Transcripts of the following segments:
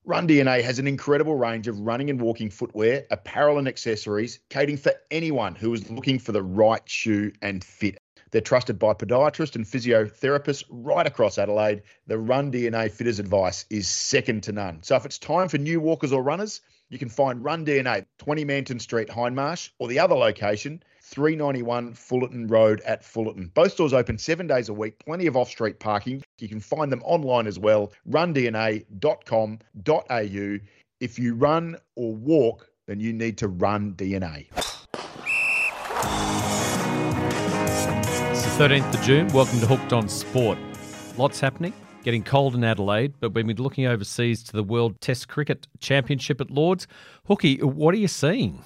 Run DNA has an incredible range of running and walking footwear, apparel and accessories, catering for anyone who is looking for the right shoe and fit. They're trusted by podiatrists and physiotherapists right across Adelaide. The Run DNA fitters advice is second to none. So if it's time for new walkers or runners, you can find Run DNA, 20 Manton Street, Hindmarsh, or the other location, 391 Fullerton Road at Fullerton. Both stores open 7 days a week, plenty of off-street parking. You can find them online as well, rundna.com.au. If you run or walk, then you need to Run DNA. It's the 13th of June. Welcome to Hooked on Sport. Lots happening. Getting cold in Adelaide, but we've been looking overseas to the World Test Cricket Championship at Lords. Hookie, what are you seeing?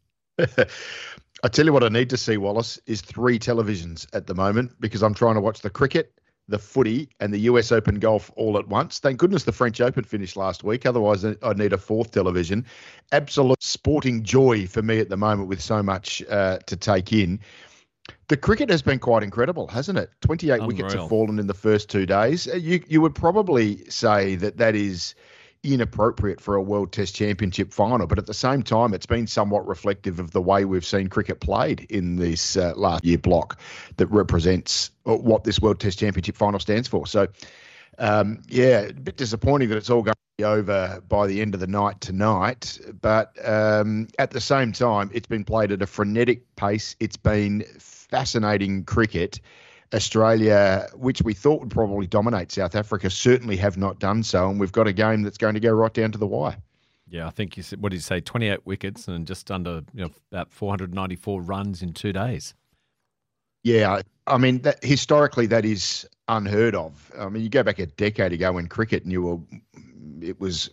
I tell you what I need to see, Wallace, is 3 televisions at the moment because I'm trying to watch the cricket, the footy and the US Open golf all at once. Thank goodness the French Open finished last week. Otherwise, I'd need a 4th television. Absolute sporting joy for me at the moment with so much to take in. The cricket has been quite incredible, hasn't it? 28 wickets have fallen in the first 2 days. You would probably say that is inappropriate for a World Test Championship final, but at the same time, it's been somewhat reflective of the way we've seen cricket played in this last year block that represents what this World Test Championship final stands for. So, a bit disappointing that it's all going to be over by the end of the night tonight, but at the same time, it's been played at a frenetic pace. It's been fascinating cricket. Australia, which we thought would probably dominate South Africa, certainly have not done so, and we've got a game that's going to go right down to the wire. Yeah, I think you said, what did you say, 28 wickets and just under about 494 runs in 2 days. Yeah, I mean, historically that is unheard of. I mean, you go back a decade ago in cricket and it was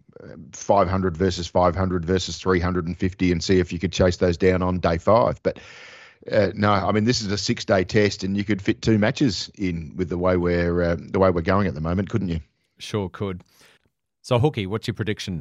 500 versus 500 versus 350 and see if you could chase those down on day 5. But no, I mean, this is a 6-day test and you could fit 2 matches in with the way we're going at the moment, couldn't you? Sure could. So, Hookie, what's your prediction?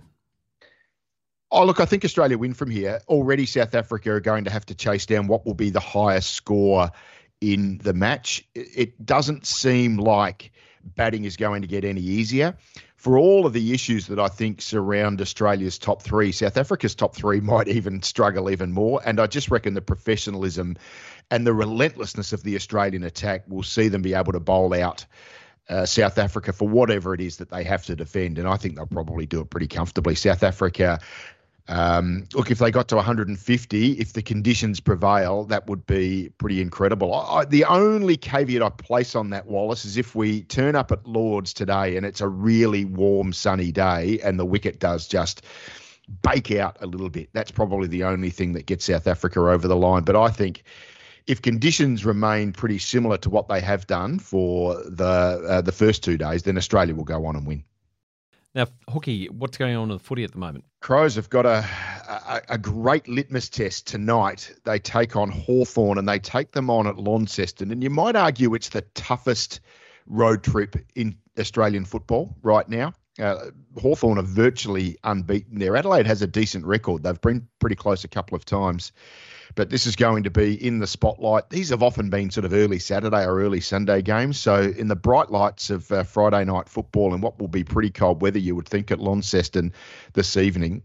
Oh, look, I think Australia win from here. Already South Africa are going to have to chase down what will be the highest score in the match. It doesn't seem like batting is going to get any easier. For all of the issues that I think surround Australia's top 3, South Africa's top 3 might even struggle even more. And I just reckon the professionalism and the relentlessness of the Australian attack will see them be able to bowl out South Africa for whatever it is that they have to defend. And I think they'll probably do it pretty comfortably. South Africa, look, if they got to 150, if the conditions prevail, that would be pretty incredible. The only caveat I place on that, Wallace, is if we turn up at Lords today and it's a really warm, sunny day and the wicket does just bake out a little bit. That's probably the only thing that gets South Africa over the line. But I think if conditions remain pretty similar to what they have done for the first 2 days, then Australia will go on and win. Now, Hookie, what's going on with the footy at the moment? Crows have got a great litmus test tonight. They take on Hawthorn and they take them on at Launceston. And you might argue it's the toughest road trip in Australian football right now. Hawthorn are virtually unbeaten there. Adelaide has a decent record. They've been pretty close a couple of times. But this is going to be in the spotlight. These have often been sort of early Saturday or early Sunday games. So in the bright lights of Friday night football and what will be pretty cold weather, you would think, at Launceston this evening,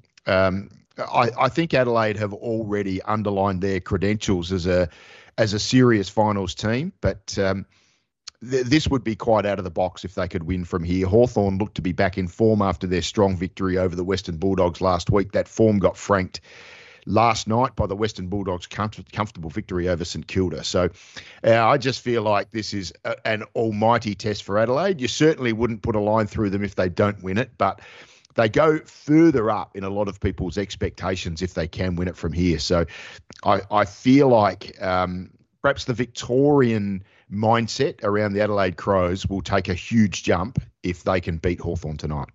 I think Adelaide have already underlined their credentials as a serious finals team. But this would be quite out of the box if they could win from here. Hawthorn looked to be back in form after their strong victory over the Western Bulldogs last week. That form got franked last night by the Western Bulldogs' comfortable victory over St Kilda. So I just feel like this is an almighty test for Adelaide. You certainly wouldn't put a line through them if they don't win it, but they go further up in a lot of people's expectations if they can win it from here. So I feel like perhaps the Victorian mindset around the Adelaide Crows will take a huge jump if they can beat Hawthorn tonight.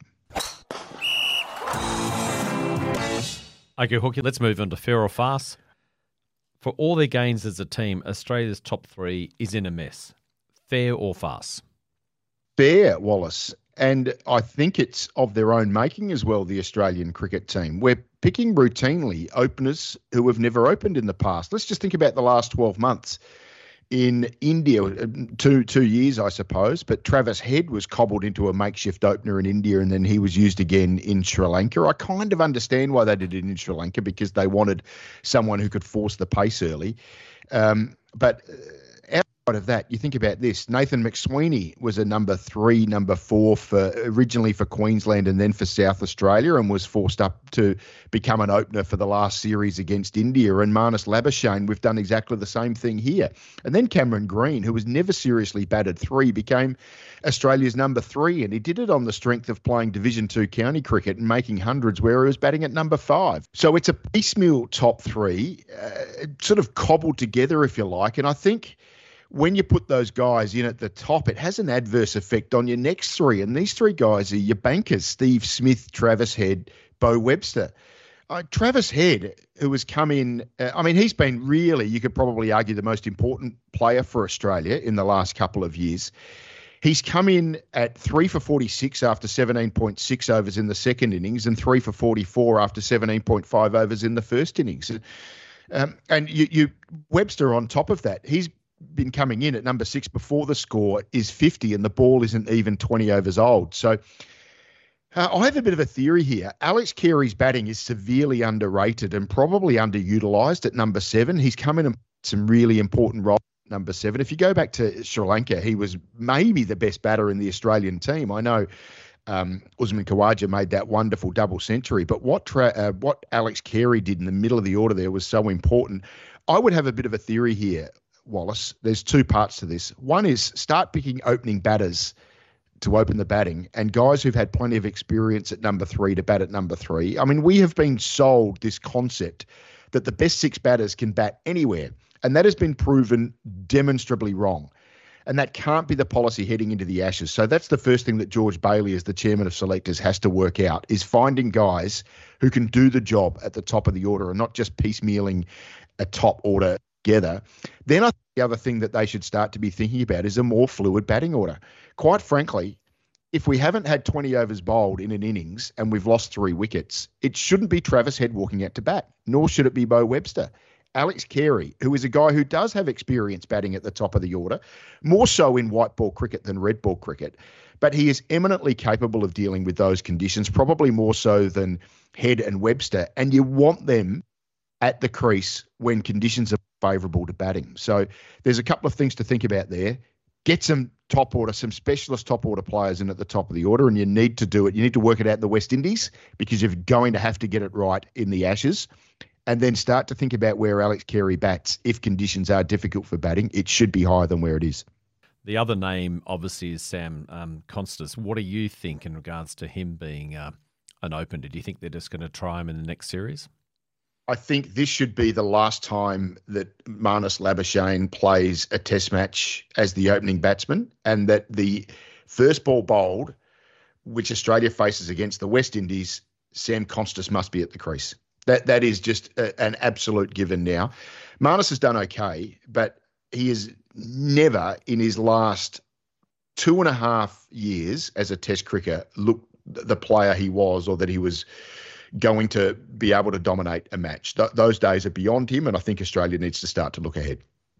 Okay, Hookie, let's move on to fair or farce. For all their gains as a team, Australia's top 3 is in a mess. Fair or farce? Fair, Wallace. And I think it's of their own making as well, the Australian cricket team. We're picking routinely openers who have never opened in the past. Let's just think about the last 12 months. in India, 2 years, I suppose. But Travis Head was cobbled into a makeshift opener in India, and then he was used again in Sri Lanka. I kind of understand why they did it in Sri Lanka, because they wanted someone who could force the pace early. But outside of that, you think about this. Nathan McSweeney was a number 3, number 4 originally for Queensland and then for South Australia, and was forced up to become an opener for the last series against India. And Marnus Labuschagne, we've done exactly the same thing here. And then Cameron Green, who was never seriously batted 3, became Australia's number 3, and he did it on the strength of playing Division 2 county cricket and making hundreds where he was batting at number 5. So it's a piecemeal top 3, sort of cobbled together, if you like. And I think when you put those guys in at the top, it has an adverse effect on your next 3. And these 3 guys are your bankers: Steve Smith, Travis Head, Beau Webster. Travis Head, who has come in, he's been really, you could probably argue, the most important player for Australia in the last couple of years. He's come in at 3 for 46 after 17.6 overs in the second innings, and 3 for 44 after 17.5 overs in the first innings. And you Webster on top of that, he's been coming in at number 6 before the score is 50 and the ball isn't even 20 overs old. So I have a bit of a theory here. Alex Carey's batting is severely underrated and probably underutilised at number 7. He's come in and played some really important roles at number 7. If you go back to Sri Lanka, he was maybe the best batter in the Australian team. I know Usman Khawaja made that wonderful double century, but what Alex Carey did in the middle of the order there was so important. I would have a bit of a theory here, Wallace. There's 2 parts to this. One is start picking opening batters to open the batting, and guys who've had plenty of experience at number 3 to bat at number 3. I mean, we have been sold this concept that the best 6 batters can bat anywhere, and that has been proven demonstrably wrong. And that can't be the policy heading into the Ashes. So that's the first thing that George Bailey, as the chairman of selectors, has to work out, is finding guys who can do the job at the top of the order and not just piecemealing a top order together. Then I think the other thing that they should start to be thinking about is a more fluid batting order. Quite frankly, if we haven't had 20 overs bowled in an innings and we've lost 3 wickets, it shouldn't be Travis Head walking out to bat, nor should it be Beau Webster. Alex Carey, who is a guy who does have experience batting at the top of the order, more so in white ball cricket than red ball cricket, but he is eminently capable of dealing with those conditions, probably more so than Head and Webster, and you want them at the crease when conditions are favourable to batting. So there's a couple of things to think about there. Get some top order, some specialist top order players in at the top of the order, and you need to do it. You need to work it out in the West Indies, because you're going to have to get it right in the Ashes, and then start to think about where Alex Carey bats. If conditions are difficult for batting, it should be higher than where it is. The other name, obviously, is Sam Constas. What do you think in regards to him being an opener? Do you think they're just going to try him in the next series? I think this should be the last time that Marnus Labuschagne plays a test match as the opening batsman, and that the first ball bowled, which Australia faces against the West Indies, Sam Constas must be at the crease. That is just an absolute given now. Marnus has done okay, but he has never in his last 2.5 years as a test cricketer looked the player he was, or that he was going to be able to dominate a match. Those days are beyond him, and I think Australia needs to start to look ahead.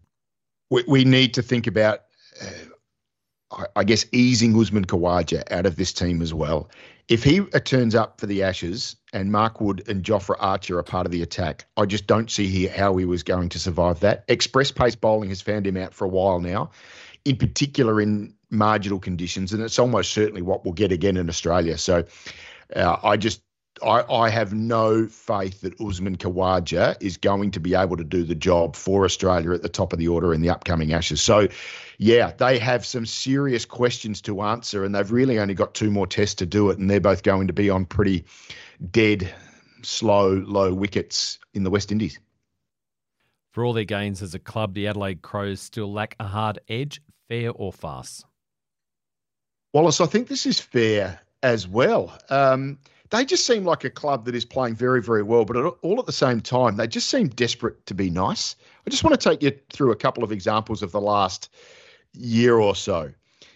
We need to think about, I guess, easing Usman Khawaja out of this team as well. If he turns up for the Ashes and Mark Wood and Jofra Archer are part of the attack, I just don't see how he was going to survive that. Express pace bowling has found him out for a while now, in particular in marginal conditions, and it's almost certainly what we'll get again in Australia. So I have no faith that Usman Khawaja is going to be able to do the job for Australia at the top of the order in the upcoming Ashes. So, yeah, they have some serious questions to answer, and they've really only got 2 more tests to do it, and they're both going to be on pretty dead, slow, low wickets in the West Indies. For all their gains as a club, the Adelaide Crows still lack a hard edge. Fair or farce? Wallace, I think this is fair as well. They just seem like a club that is playing very, very well, but all at the same time, they just seem desperate to be nice. I just want to take you through a couple of examples of the last year or so.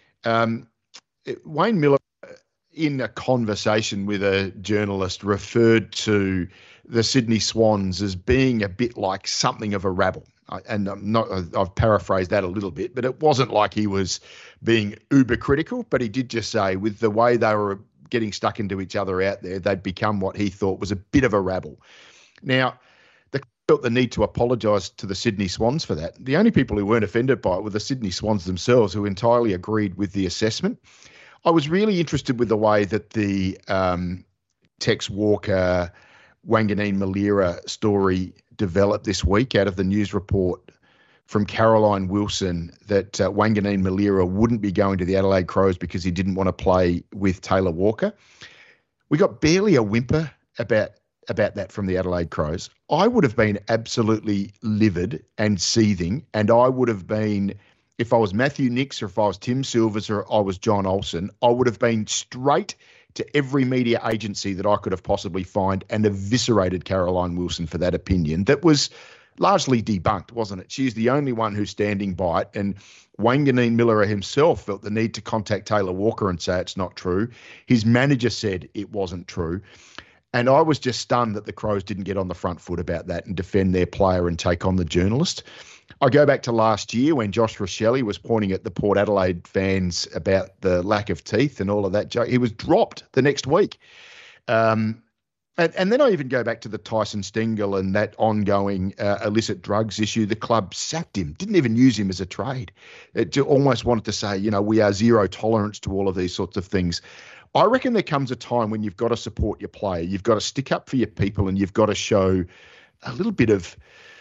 Wayne Miller, in a conversation with a journalist, referred to the Sydney Swans as being a bit like something of a rabble. I've paraphrased that a little bit, but it wasn't like he was being uber critical, but he did just say with the way they were getting stuck into each other out there, they'd become what he thought was a bit of a rabble. Now, they felt the need to apologise to the Sydney Swans for that. The only people who weren't offended by it were the Sydney Swans themselves, who entirely agreed with the assessment. I was really interested with the way that the Tex Walker, Wanganeen Malira story developed this week out of the news report from Caroline Wilson that Wanganeen Malira wouldn't be going to the Adelaide Crows because he didn't want to play with Taylor Walker. We got barely a whimper about that from the Adelaide Crows. I would have been absolutely livid and seething, and I would have been, if I was Matthew Nicks or if I was Tim Silvers or I was John Olsen, I would have been straight to every media agency that I could have possibly find and eviscerated Caroline Wilson for that opinion that was largely debunked, wasn't it? She's the only one who's standing by it. And Wanganeen Malira himself felt the need to contact Taylor Walker and say it's not true. His manager said it wasn't true. And I was just stunned that the Crows didn't get on the front foot about that and defend their player and take on the journalist. I go back to last year when Josh Rochelle was pointing at the Port Adelaide fans about the lack of teeth and all of that joke. He was dropped the next week. And then I even go back to the Tyson Stengel and that ongoing illicit drugs issue. The club sacked him, didn't even use him as a trade. It almost wanted to say, we are zero tolerance to all of these sorts of things. I reckon there comes a time when you've got to support your player. You've got to stick up for your people and you've got to show a little bit of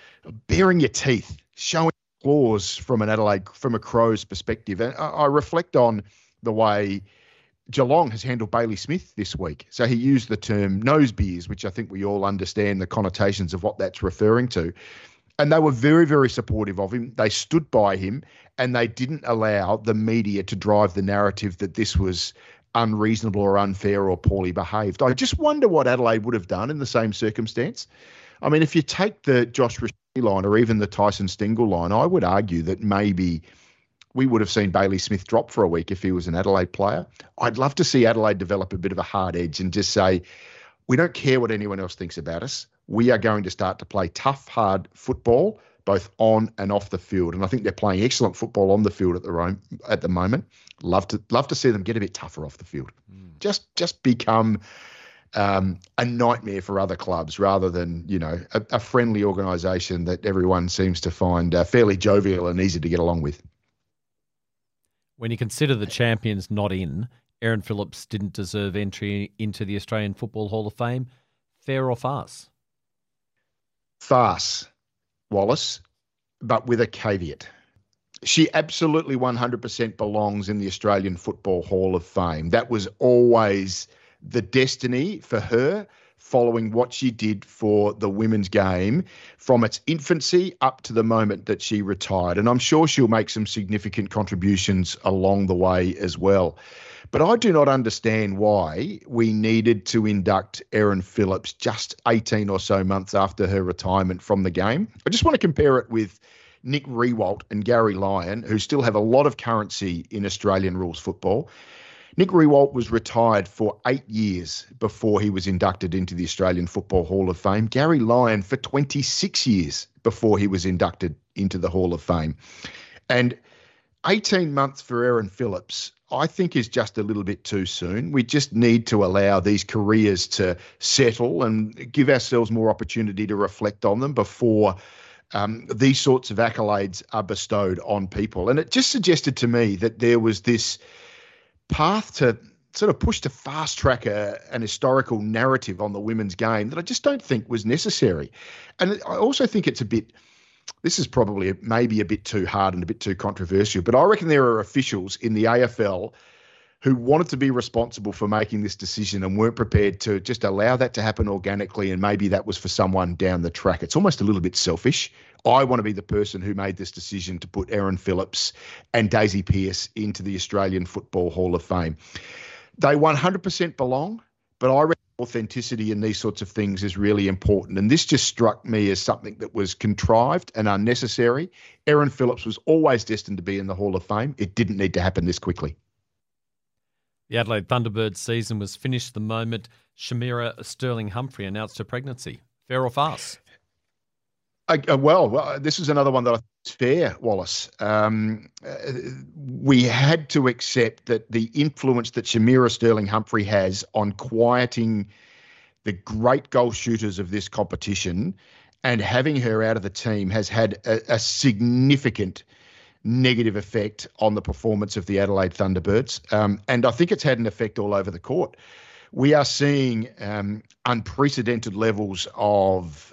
baring your teeth, showing claws from a Crows perspective. And I reflect on the way Geelong has handled Bailey Smith this week. So he used the term nose beers, which I think we all understand the connotations of what that's referring to. And they were very, very supportive of him. They stood by him and they didn't allow the media to drive the narrative that this was unreasonable or unfair or poorly behaved. I just wonder what Adelaide would have done in the same circumstance. I mean, if you take the Josh Rochelle line or even the Tyson Stengel line, I would argue that maybe we would have seen Bailey Smith drop for a week if he was an Adelaide player. I'd love to see Adelaide develop a bit of a hard edge and just say, we don't care what anyone else thinks about us. We are going to start to play tough, hard football, both on and off the field. And I think they're playing excellent football on the field at the moment. Love to see them get a bit tougher off the field. Just become a nightmare for other clubs rather than, a friendly organisation that everyone seems to find fairly jovial and easy to get along with. When you consider the champions not in, Erin Phillips didn't deserve entry into the Australian Football Hall of Fame. Fair or farce? Farce, Wallace, but with a caveat. She absolutely 100% belongs in the Australian Football Hall of Fame. That was always the destiny for her, following what she did for the women's game from its infancy up to the moment that she retired. And I'm sure she'll make some significant contributions along the way as well. But I do not understand why we needed to induct Erin Phillips just 18 or so months after her retirement from the game. I just want to compare it with Nick Riewoldt and Gary Lyon, who still have a lot of currency in Australian rules football. Nick Riewoldt was retired for 8 years before he was inducted into the Australian Football Hall of Fame. Gary Lyon for 26 years before he was inducted into the Hall of Fame. And 18 months for Erin Phillips, I think, is just a little bit too soon. We just need to allow these careers to settle and give ourselves more opportunity to reflect on them before these sorts of accolades are bestowed on people. And it just suggested to me that there was this path to sort of push to fast track an historical narrative on the women's game that I just don't think was necessary. And I also think it's this is probably maybe a bit too hard and a bit too controversial, but I reckon there are officials in the AFL who wanted to be responsible for making this decision and weren't prepared to just allow that to happen organically, and maybe that was for someone down the track. It's almost a little bit selfish. I want to be the person who made this decision to put Erin Phillips and Daisy Pearce into the Australian Football Hall of Fame. They 100% belong, but I reckon authenticity in these sorts of things is really important. And this just struck me as something that was contrived and unnecessary. Erin Phillips was always destined to be in the Hall of Fame. It didn't need to happen this quickly. The Adelaide Thunderbirds season was finished the moment Shamira Sterling Humphrey announced her pregnancy. Fair or farce? Well, this is another one that I think is fair, Wallace. We had to accept that the influence that Shamira Sterling-Humphrey has on quieting the great goal shooters of this competition and having her out of the team has had a significant negative effect on the performance of the Adelaide Thunderbirds. And I think it's had an effect all over the court. We are seeing unprecedented levels of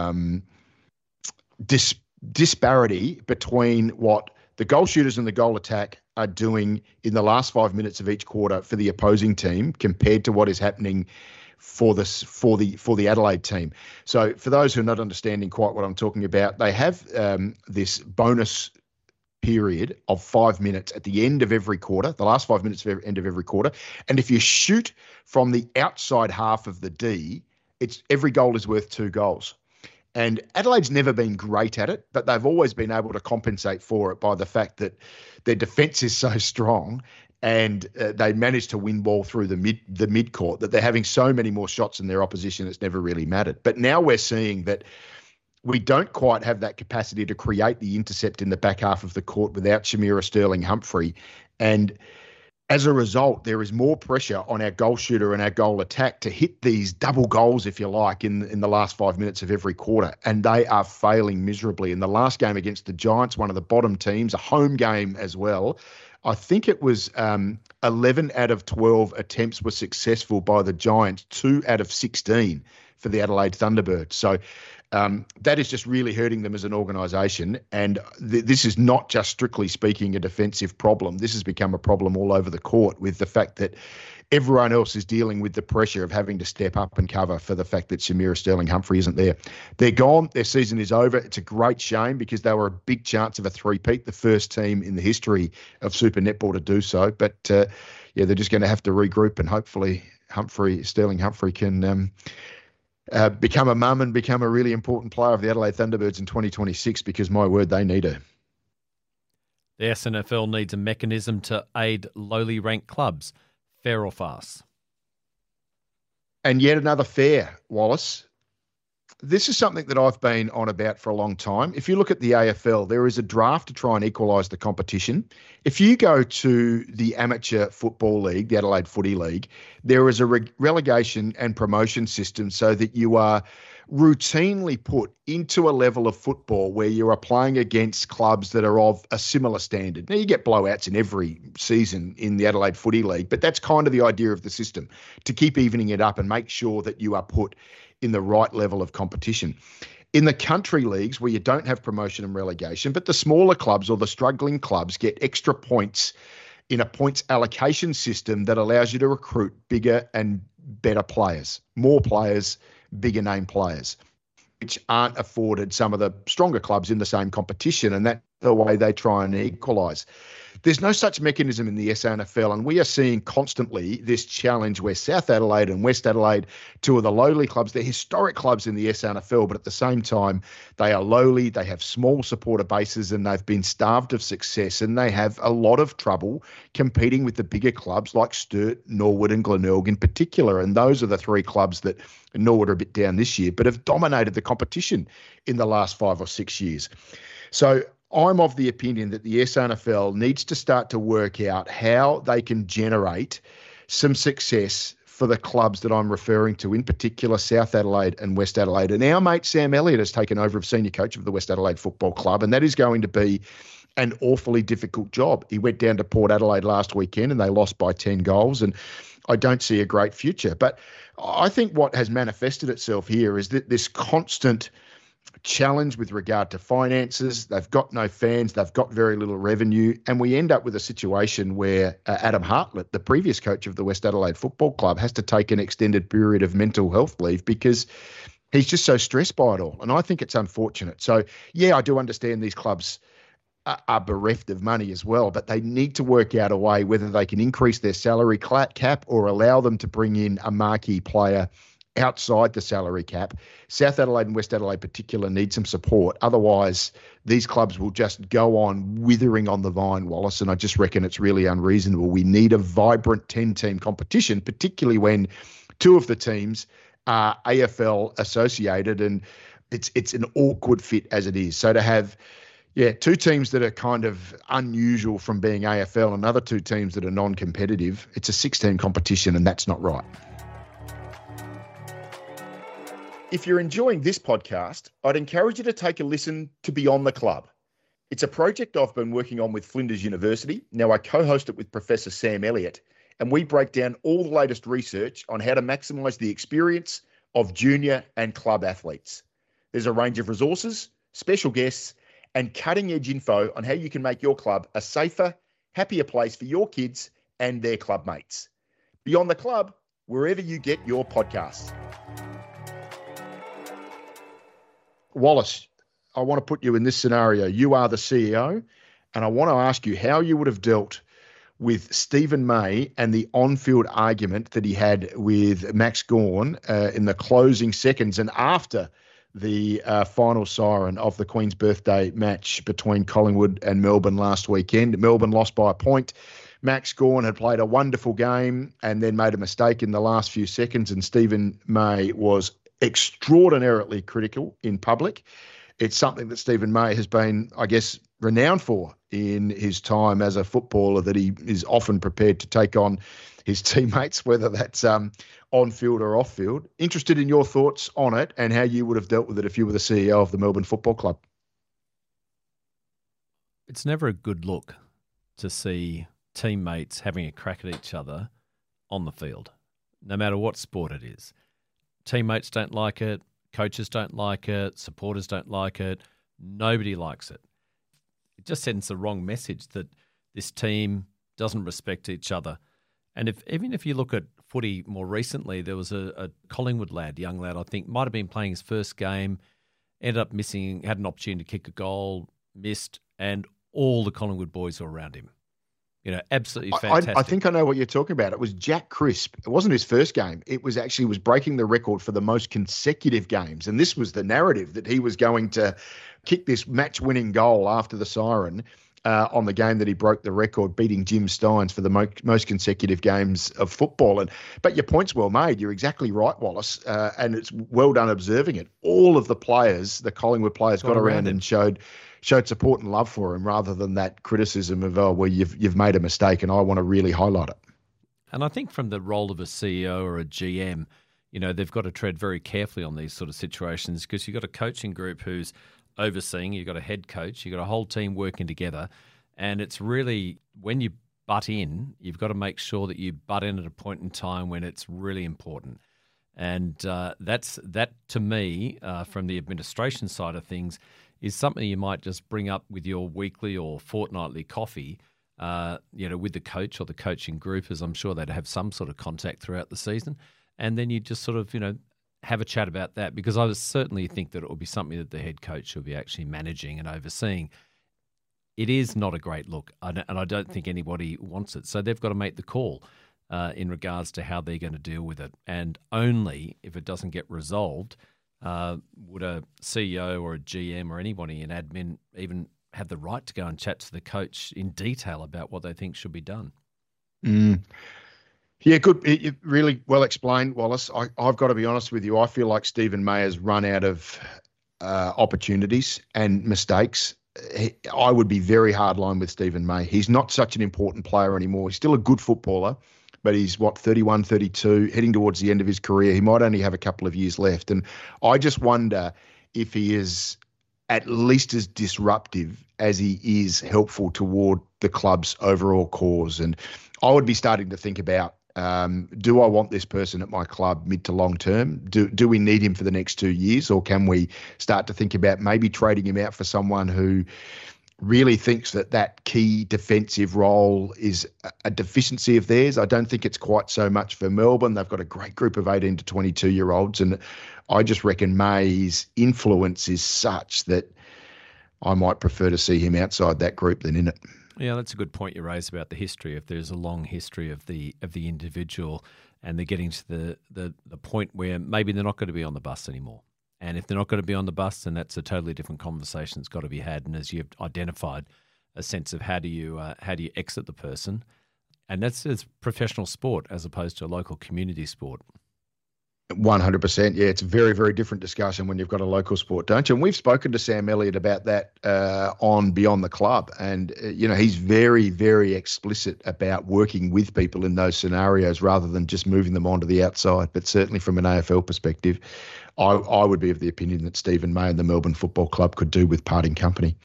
disparity between what the goal shooters and the goal attack are doing in the last 5 minutes of each quarter for the opposing team compared to what is happening for the Adelaide team. So for those who are not understanding quite what I'm talking about, they have this bonus period of 5 minutes at the end of every quarter, the last 5 minutes of end of every quarter. And if you shoot from the outside half of the D, every goal is worth 2 goals. And Adelaide's never been great at it, but they've always been able to compensate for it by the fact that their defence is so strong and they managed to win ball through the mid-court that they're having so many more shots than their opposition, it's never really mattered. But now we're seeing that we don't quite have that capacity to create the intercept in the back half of the court without Shamira Sterling-Humphrey. And as a result, there is more pressure on our goal shooter and our goal attack to hit these double goals, if you like, in the last 5 minutes of every quarter. And they are failing miserably. In the last game against the Giants, one of the bottom teams, a home game as well, I think it was 11 out of 12 attempts were successful by the Giants, 2 out of 16 for the Adelaide Thunderbirds. So that is just really hurting them as an organisation. And this is not just strictly speaking a defensive problem. This has become a problem all over the court with the fact that everyone else is dealing with the pressure of having to step up and cover for the fact that Shamira Sterling-Humphrey isn't there. They're gone. Their season is over. It's a great shame because they were a big chance of a three-peat, the first team in the history of Super Netball to do so. But, they're just going to have to regroup and hopefully Sterling-Humphrey can become a mum and become a really important player of the Adelaide Thunderbirds in 2026 because, my word, they need her. The SNFL needs a mechanism to aid lowly ranked clubs. Fair or farce? And yet another fair, Wallace. This is something that I've been on about for a long time. If you look at the AFL, there is a draft to try and equalise the competition. If you go to the Amateur Football League, the Adelaide Footy League, there is a relegation and promotion system so that you are routinely put into a level of football where you are playing against clubs that are of a similar standard. Now, you get blowouts in every season in the Adelaide Footy League, but that's kind of the idea of the system, to keep evening it up and make sure that you are put in the right level of competition. In the country leagues where you don't have promotion and relegation, but the smaller clubs or the struggling clubs get extra points in a points allocation system that allows you to recruit bigger and better players, more players, bigger name players, which aren't afforded some of the stronger clubs in the same competition. And that's the way they try and equalise. There's no such mechanism in the SANFL, and we are seeing constantly this challenge where South Adelaide and West Adelaide, two of the lowly clubs, they're historic clubs in the SANFL, but at the same time, they are lowly, they have small supporter bases, and they've been starved of success, and they have a lot of trouble competing with the bigger clubs like Sturt, Norwood and Glenelg in particular. And those are the three clubs that, Norwood are a bit down this year, but have dominated the competition in the last 5 or 6 years. So I'm of the opinion that the SANFL needs to start to work out how they can generate some success for the clubs that I'm referring to, in particular South Adelaide and West Adelaide. And our mate Sam Elliott has taken over as senior coach of the West Adelaide Football Club, and that is going to be an awfully difficult job. He went down to Port Adelaide last weekend and they lost by 10 goals, and I don't see a great future. But I think what has manifested itself here is that this constant challenge with regard to finances. They've got no fans. They've got very little revenue. And we end up with a situation where Adam Hartlett, the previous coach of the West Adelaide Football Club, has to take an extended period of mental health leave because he's just so stressed by it all. And I think it's unfortunate. So, yeah, I do understand these clubs are bereft of money as well, but they need to work out a way whether they can increase their salary cap or allow them to bring in a marquee player outside the salary cap. South Adelaide and West Adelaide in particular need some support. Otherwise, these clubs will just go on withering on the vine, Wallace, and I just reckon it's really unreasonable. We need a vibrant 10-team competition, particularly when two of the teams are AFL associated. And It's an awkward fit as it is. So to have, two teams that are kind of unusual from being AFL and other two teams that are non-competitive, it's a 16 competition, and that's not right. If you're enjoying this podcast, I'd encourage you to take a listen to Beyond the Club. It's a project I've been working on with Flinders University. Now I co-host it with Professor Sam Elliott, and we break down all the latest research on how to maximise the experience of junior and club athletes. There's a range of resources, special guests, and cutting-edge info on how you can make your club a safer, happier place for your kids and their club mates. Beyond the Club, wherever you get your podcasts. Wallace, I want to put you in this scenario. You are the CEO, and I want to ask you how you would have dealt with Stephen May and the on-field argument that he had with Max Gawn in the closing seconds and after the final siren of the Queen's Birthday match between Collingwood and Melbourne last weekend. Melbourne lost by a point. Max Gawn had played a wonderful game and then made a mistake in the last few seconds, and Stephen May was extraordinarily critical in public. It's something that Stephen May has been, I guess, renowned for in his time as a footballer, that he is often prepared to take on his teammates, whether that's on-field or off-field. Interested in your thoughts on it and how you would have dealt with it if you were the CEO of the Melbourne Football Club. It's never a good look to see teammates having a crack at each other on the field, no matter what sport it is. Teammates don't like it. Coaches don't like it. Supporters don't like it. Nobody likes it. It just sends the wrong message that this team doesn't respect each other. And even if you look at footy more recently, there was a Collingwood lad, young lad, I think, might have been playing his first game, ended up missing, had an opportunity to kick a goal, missed, and all the Collingwood boys were around him. Absolutely fantastic. I think I know what you're talking about. It was Jack Crisp. It wasn't his first game. It was breaking the record for the most consecutive games. And this was the narrative, that he was going to kick this match-winning goal after the siren on the game that he broke the record, beating Jim Steins for the most consecutive games of football. But your point's well made. You're exactly right, Wallace. And it's well done observing it. All of the players, the Collingwood players, got around and showed support and love for him, rather than that criticism of, well, you've made a mistake, and I want to really highlight it. And I think from the role of a CEO or a GM, they've got to tread very carefully on these sort of situations, because you've got a coaching group who's overseeing, you've got a head coach, you've got a whole team working together, and it's really, when you butt in, you've got to make sure that you butt in at a point in time when it's really important. And that to me, from the administration side of things, is something you might just bring up with your weekly or fortnightly coffee, with the coach or the coaching group, as I'm sure they'd have some sort of contact throughout the season. And then you just sort of, have a chat about that, because I would certainly think that it will be something that the head coach should be actually managing and overseeing. It is not a great look, and I don't think anybody wants it. So they've got to make the call in regards to how they're going to deal with it. And only if it doesn't get resolved would a CEO or a GM or anybody in admin even have the right to go and chat to the coach in detail about what they think should be done. Yeah, good. Really well explained, Wallace. I've got to be honest with you. I feel like Stephen May has run out of opportunities and mistakes. I would be very hardline with Stephen May. He's not such an important player anymore. He's still a good footballer, but he's, 31, 32, heading towards the end of his career. He might only have a couple of years left. And I just wonder if he is at least as disruptive as he is helpful toward the club's overall cause. And I would be starting to think about, do I want this person at my club mid to long term? Do we need him for the next 2 years, or can we start to think about maybe trading him out for someone who really thinks that key defensive role is a deficiency of theirs? I don't think it's quite so much for Melbourne. They've got a great group of 18 to 22-year-olds, and I just reckon May's influence is such that I might prefer to see him outside that group than in it. Yeah, that's a good point you raised about the history. If there's a long history of the individual, and they're getting to the point where maybe they're not going to be on the bus anymore. And if they're not going to be on the bus, then that's a totally different conversation that's got to be had. And as you've identified, a sense of how do you exit the person, and that's professional sport as opposed to a local community sport. 100%. Yeah, it's a very, very different discussion when you've got a local sport, don't you? And we've spoken to Sam Elliott about that on Beyond the Club. And, he's very, very explicit about working with people in those scenarios rather than just moving them onto the outside. But certainly from an AFL perspective, I would be of the opinion that Stephen May and the Melbourne Football Club could do with parting company.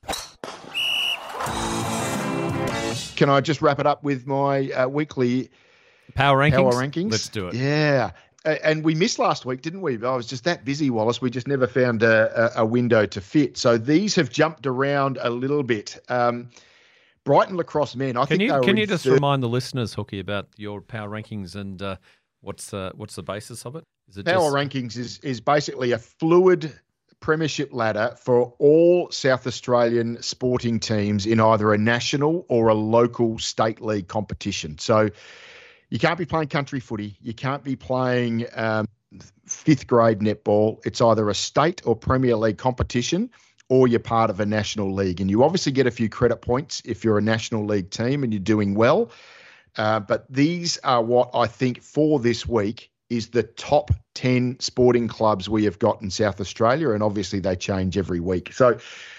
Can I just wrap it up with my weekly Power rankings? Power rankings? Let's do it. Yeah. And we missed last week, didn't we? I was just that busy, Wallace. We just never found a window to fit. So these have jumped around a little bit. Brighton lacrosse men. Can you just remind the listeners, Hookie, about your power rankings and what's the basis of it? Power rankings is basically a fluid premiership ladder for all South Australian sporting teams in either a national or a local state league competition. So you can't be playing country footy. You can't be playing fifth grade netball. It's either a state or Premier League competition or you're part of a national league. And you obviously get a few credit points if you're a national league team and you're doing well. But these are what I think for this week is the top 10 sporting clubs we have got in South Australia. And obviously they change every week. So,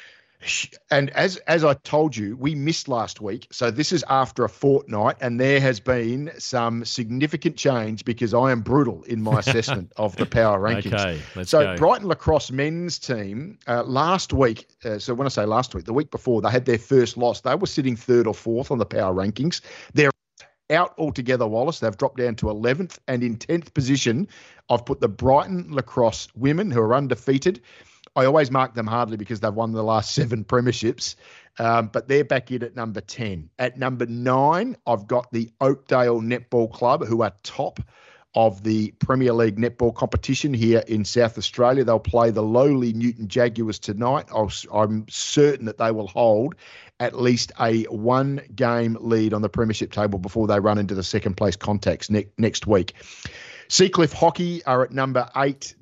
and as I told you, we missed last week. So this is after a fortnight, and there has been some significant change because I am brutal in my assessment of the power rankings. Okay, let's go. Brighton lacrosse men's team last week, so when I say last week, the week before, they had their first loss. They were sitting third or fourth on the power rankings. They're out altogether, Wallace. They've dropped down to 11th, and in 10th position, I've put the Brighton lacrosse women who are undefeated. I always mark them hardly because they've won the last 7 premierships, but they're back in at number 10. At number 9, I've got the Oakdale Netball Club, who are top of the Premier League netball competition here in South Australia. They'll play the lowly Newton Jaguars tonight. I'm certain that they will hold at least a 1-game lead on the premiership table before they run into the second place contacts next week. Seacliff Hockey are at number 8.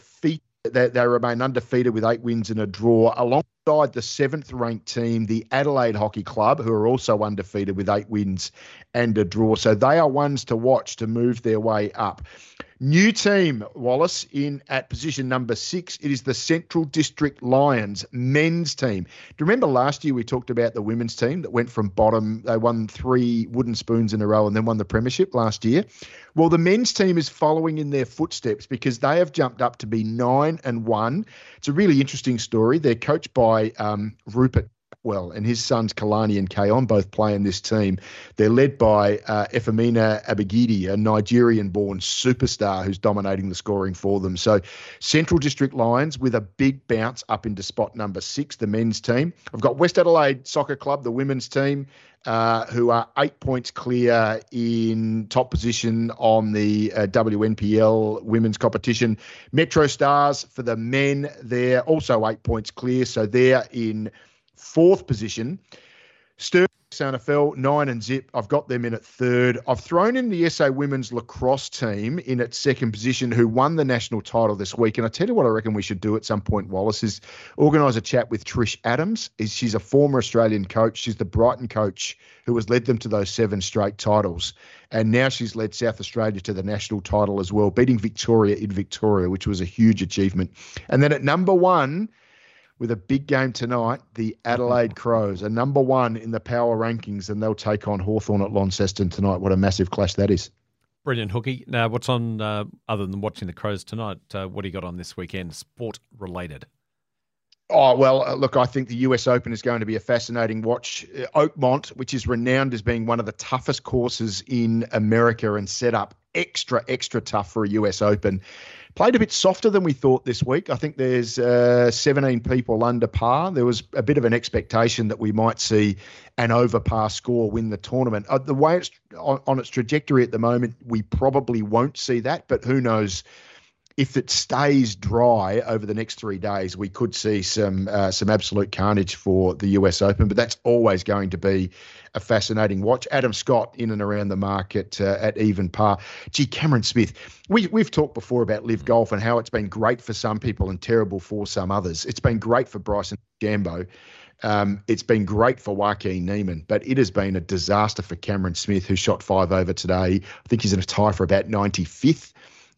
They remain undefeated with 8 wins and a draw, alongside the 7th-ranked team, the Adelaide Hockey Club, who are also undefeated with 8 wins and a draw. So they are ones to watch to move their way up. New team, Wallace, at position number 6. It is the Central District Lions men's team. Do you remember last year we talked about the women's team that went from bottom? They won 3 wooden spoons in a row and then won the premiership last year. Well, the men's team is following in their footsteps because they have jumped up to be 9-1. It's a really interesting story. They're coached by Rupert and his sons Kalani and Kayon both play in this team. They're led by Efemina Abigidi, a Nigerian-born superstar who's dominating the scoring for them. So Central District Lions with a big bounce up into spot number 6, the men's team. I've got West Adelaide Soccer Club, the women's team, who are 8 points clear in top position on the WNPL women's competition. Metro Stars for the men, they're also 8 points clear, so they're in 4th position. Stirling Santa Fe, 9 and zip. I've got them in at 3rd. I've thrown in the SA women's lacrosse team in at 2nd position, who won the national title this week. And I tell you what I reckon we should do at some point, Wallace, is organise a chat with Trish Adams. She's a former Australian coach. She's the Brighton coach who has led them to those 7 straight titles. And now she's led South Australia to the national title as well, beating Victoria in Victoria, which was a huge achievement. And then at number 1, with a big game tonight, the Adelaide Crows are number 1 in the power rankings, and they'll take on Hawthorn at Launceston tonight. What a massive clash that is. Brilliant, Hookie. Now, what's on, other than watching the Crows tonight, what do you got on this weekend, sport-related? Oh, well, look, I think the US Open is going to be a fascinating watch. Oakmont, which is renowned as being one of the toughest courses in America and set up extra tough for a US Open, played a bit softer than we thought this week. I think there's 17 people under par. There was a bit of an expectation that we might see an over par score win the tournament. The way it's on its trajectory at the moment, we probably won't see that, but who knows? If it stays dry over the next 3 days, we could see some absolute carnage for the US Open, but that's always going to be a fascinating watch. Adam Scott in and around the market at even par. Gee, Cameron Smith, we've talked before about Live Golf and how it's been great for some people and terrible for some others. It's been great for Bryson DeChambeau. It's been great for Joaquin Niemann, but it has been a disaster for Cameron Smith, who shot 5 over today. I think he's in a tie for about 95th.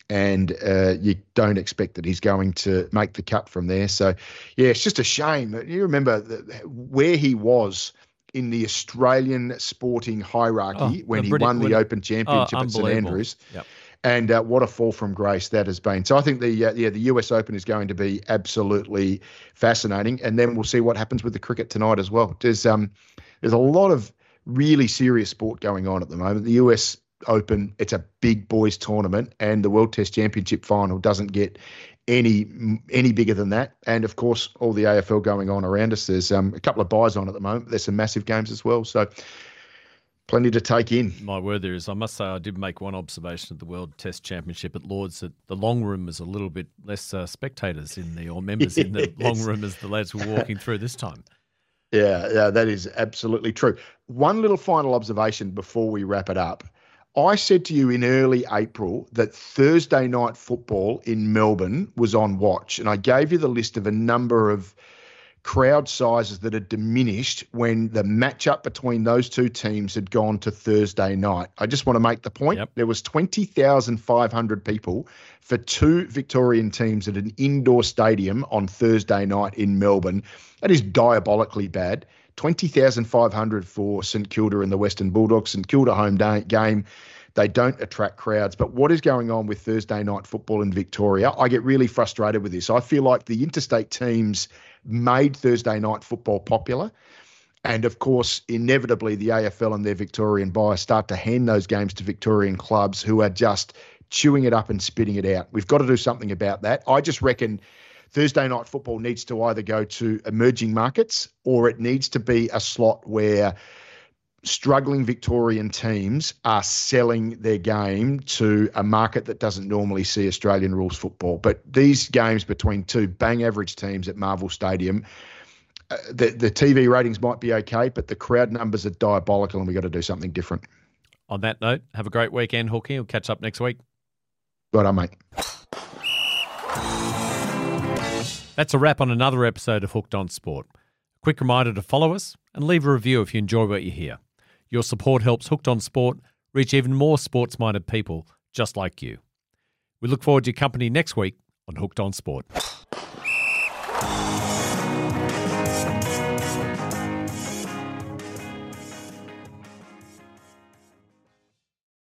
and you don't expect that he's going to make the cut from there. So, yeah, it's just a shame. You remember where he was in the Australian sporting hierarchy when he won the Open Championship at St Andrews. Yep. And what a fall from grace that has been. So I think the US Open is going to be absolutely fascinating, and then we'll see what happens with the cricket tonight as well. There's a lot of really serious sport going on at the moment. The US Open, it's a big boys tournament, and the World Test Championship final doesn't get any bigger than that. And of course, all the AFL going on around us. There's a couple of buys on at the moment. But there's some massive games as well. So plenty to take in. My word, there is. I must say, I did make one observation at the World Test Championship at Lords that the long room is a little bit less spectators or members in the long room as the lads were walking through this time. Yeah, that is absolutely true. One little final observation before we wrap it up. I said to you in early April that Thursday night football in Melbourne was on watch, and I gave you the list of a number of crowd sizes that had diminished when the matchup between those two teams had gone to Thursday night. I just want to make the point. Yep. There was 20,500 people for two Victorian teams at an indoor stadium on Thursday night in Melbourne. That is diabolically bad. 20,500 for St Kilda and the Western Bulldogs. St Kilda home game. They don't attract crowds. But what is going on with Thursday night football in Victoria? I get really frustrated with this. I feel like the interstate teams made Thursday night football popular. And of course, inevitably, the AFL and their Victorian buyers start to hand those games to Victorian clubs who are just chewing it up and spitting it out. We've got to do something about that. I just reckon Thursday night football needs to either go to emerging markets or it needs to be a slot where struggling Victorian teams are selling their game to a market that doesn't normally see Australian rules football. But these games between two bang average teams at Marvel Stadium, the TV ratings might be okay, but the crowd numbers are diabolical and we've got to do something different. On that note, have a great weekend, Hookie. We'll catch up next week. Right on, mate. That's a wrap on another episode of Hooked on Sport. A quick reminder to follow us and leave a review if you enjoy what you hear. Your support helps Hooked on Sport reach even more sports-minded people just like you. We look forward to your company next week on Hooked on Sport.